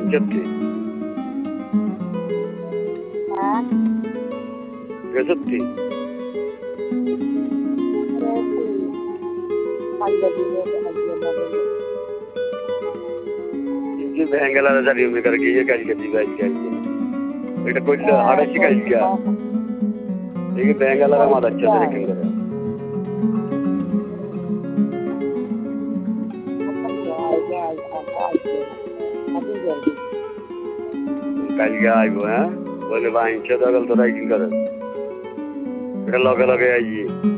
বাঞ্চতি গেছতি যে ভেঙ্গেলা জারি উনি করে গিয়ে কালকে দিবাই কালকে এটা কইলে আড়াইশি কালকে এই ভেঙ্গেলা মাদাচ্ছে দেখেন করে কালকে আইব হ্যাঁ বলে বাঞ্চ দখল তোরা কি করে এটা লগে লগে আইয়ে